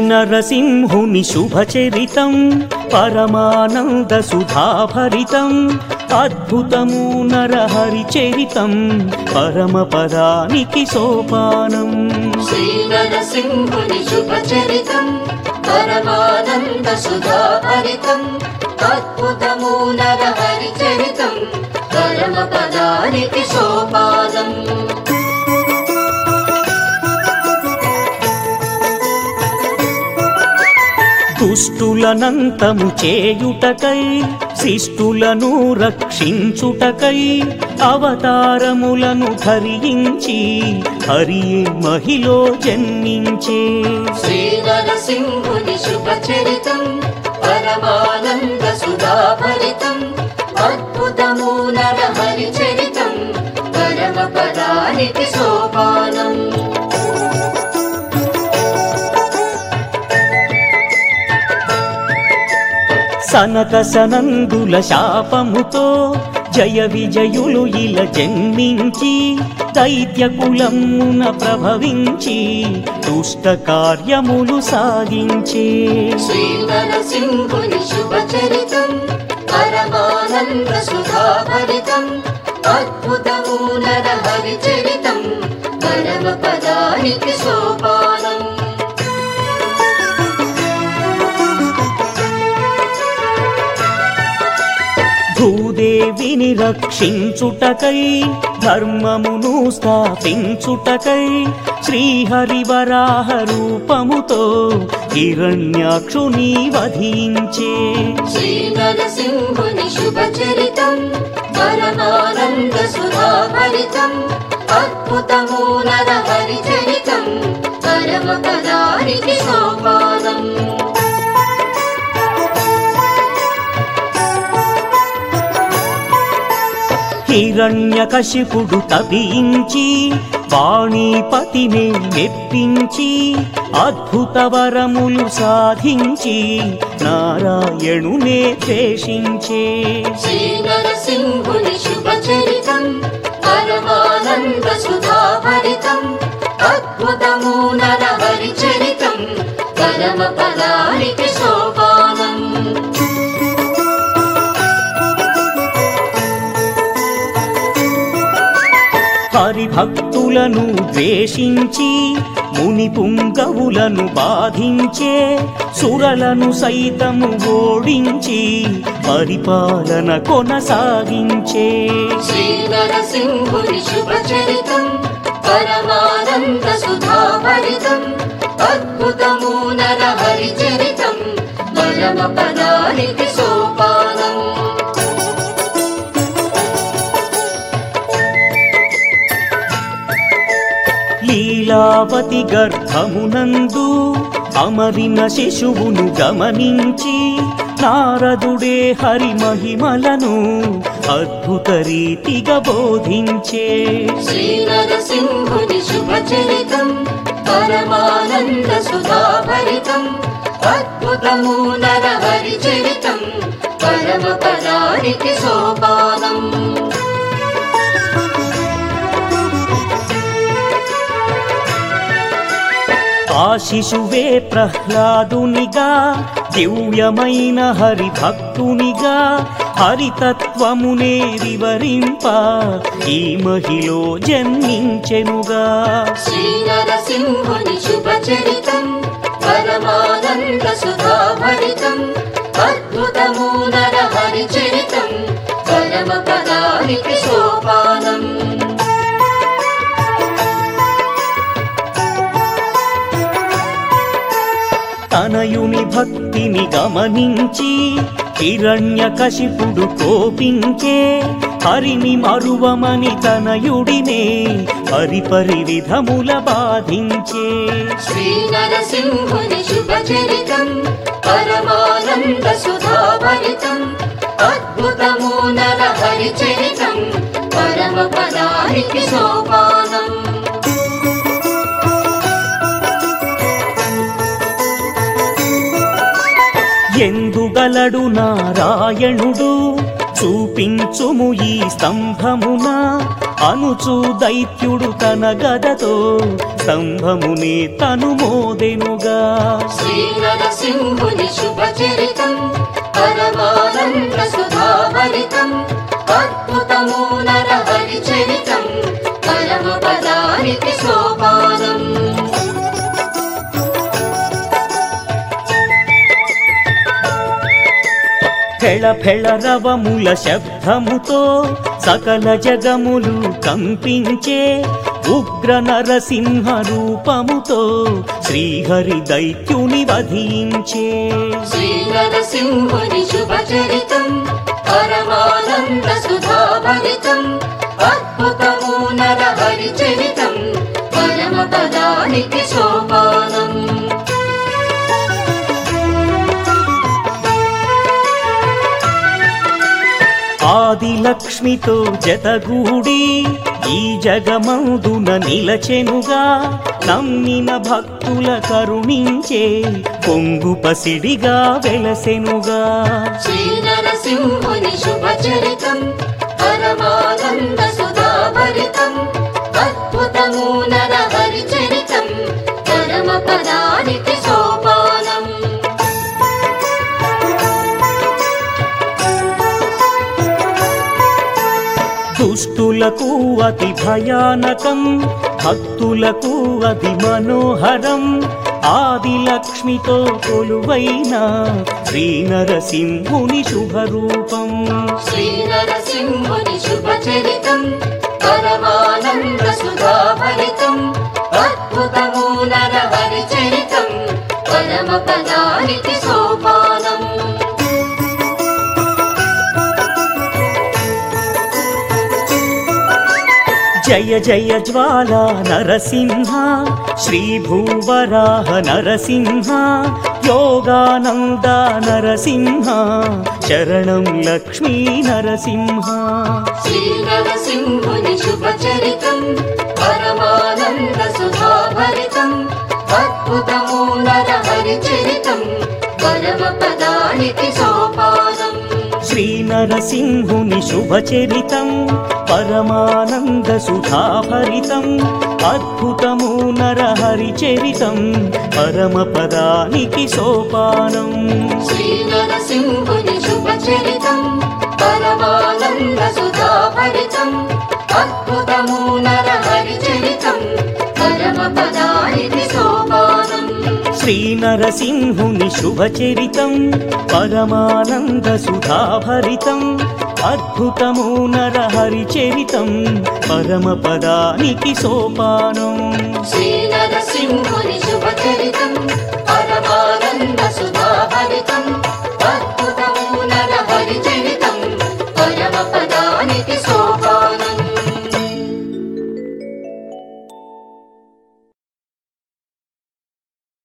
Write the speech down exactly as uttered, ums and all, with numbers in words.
నరసింహుని శుభచరితం పరమానంద సుధాభరితం అద్భుతము నరహరి చరితం పరమపదానికి సోపానం. శ్రీ నరసింహుని శుభచరితం పరమానంద సుధాభరితం అద్భుతము నరహరి చరితం పరమపదానికి సోపానం. దుష్టులనంతము చేయుటకై శిష్టులను రక్షించుటకై అవతారములను ధరించి హరియే మహిలో జన్మించే. శ్రీ నరసింహుని శుభచరితం పరమానంద సుధాభరితం అద్భుతము నరహరి చరితం పరమపదానికి సోపానం. సనక సనందుల శాపముతో జయ విజయులు ఇలా జన్మించి దైత్య కులమున ప్రభవించి దుష్ట కార్యములు సాగించే. శ్రీ నరసింహుని శుభచరితం పరమానంద సుధాభరితం అద్భుతము నరహరి చరితం పరమపదానికి సోపానం. భూదేవిని రక్షించుటకై ధర్మమును స్థాపించుటకై శ్రీహరివరాహ రూపముతో హిరణ్యాక్షుని వధించే. శ్రీ నరసింహుని శుభచరితం పరమానంద సుధాభరితం అద్భుతము నరహరి చరితం పరమపదానికి సోపానం. హిరణ్యకశిపుడు తపించి వాణీపతిని మెప్పించి అద్భుత వరములు సాధించి నారాయణునే ద్వేషించే. శ్రీ నరసింహుని శుభచరితం పరమానంద సుధాభరితం అద్భుతము నరహరి చరితం పరమపదానికి సోపానం. హరిభక్తులను ద్వేషించి ముని పుంగవులను బాధించే సురలను సైతము ఓడించి పరిపాలన కొనసాగించే. శ్రీ నరసింహుని శుభచరితం పరమానంద సుధాభరితం అద్భుతము నరహరి చరితం పరమపదానికి సోపానం. లీలావతి గర్భమునందు అమరిన శిశువును గమనించి నారదుడే హరి మహిమలను అద్భుత రీతిగా బోధించే. శ్రీ నరసింహుని శుభచరితం పరమానంద సుధాభరితం అద్భుతము నరహరి చరితం పరమపదానికి సోపానం. ఆ శిశువే ప్రహ్లాదునిగా దివ్యమైన హరిభక్తునిగా హరితత్వమునే వివరింప ఈ మహిలో జన్మించెనుగా. శ్రీ నరసింహుని శుభచరితం పరమానంద సుధాభరితం అద్భుతము నరహరి చరితం పరమపదానికి సోపానం. తనయుని భక్తిని గమనించి హిరణ్యకశిపుడు కోపించే హరిని మరువమని తనయుడినే పరిపరి విధముల బాధించే. శ్రీ నరసింహుని శుభచరితం పరమానంద సుధాభరితం అద్భుతము నరహరి చరితం పరమపదానికి సోపానం. ఎందుగలడు నారాయణుడు చూపించుము ఈ స్తంభమున అనుచు దైత్యుడు తన గదతో స్తంభమునే తను మోదెనుగా. శ్రీ నరసింహుని శుభచరితం పరమానంద సుధాభరితం అద్భుతము నరహరి చరితం పరమ పదానికి సోపానం. ఫెళ ఫెళ రవముల శబ్దముతో సకల జగములు కంపించే ఉగ్ర నరసింహ రూపముతో శ్రీహరి దైత్యుని వధించే. శ్రీ నరసింహుని శుభచరితం పరమానంద సుధాభరితం అద్భుతము నరహరి చరితం పరమ పదానికి సోపానం. ఆది లక్ష్మితో జతగూడి ఈ జగమందున నిలచెనుగా. నమ్మిన భక్తుల కరుణించే పొంగు పసిడిగా వెలసెనుగా. శ్రీ నరసింహుని శుభచరితం పరమానంద సుధాభరితం అద్భుతము నరహరి చరితం పరమ పదానికి సోపానం. దుష్టులకు అతి భయానకం భక్తులకు అతి మనోహరం. ఆది లక్ష్మితో కొలువైన శ్రీ నరసింహుని శుభరూపం. శ్రీ నరసింహుని శుభచరితం పరమానంద సుధాభరితం అద్భుతము నరహరి చరితం పరమ పదానికి సోపానం. జయ జయ జ్వాలా నరసింహ శ్రీ భూవరాహ నరసింహ యోగానంద నరసింహ శరణం లక్ష్మీ నరసింహ. శ్రీ నరసింహుని శుభచరితం పరమానంద సుధాభరితం అద్భుతము నరహరి చరితం పరమ పదానికి సోపానం. శ్రీ నరసింహుని శుభచరితం పరమానంద సుధాభరితం అద్భుతము నరహరి చరితం పరమ పదానికి సోపానం. శ్రీ నరసింహుని శుభచరితం పరమానంద సుధాభరితం అద్భుతము నరహరి చరితం పరమ పదానికి సోపానం. శ్రీ నరసింహుని శుభచరితం పరమానంద సుధాభరితం అద్భుతము నరహరి చరితం పరమ పదానికి సోపానం. శ్రీ నరసింహుని శుభచరితం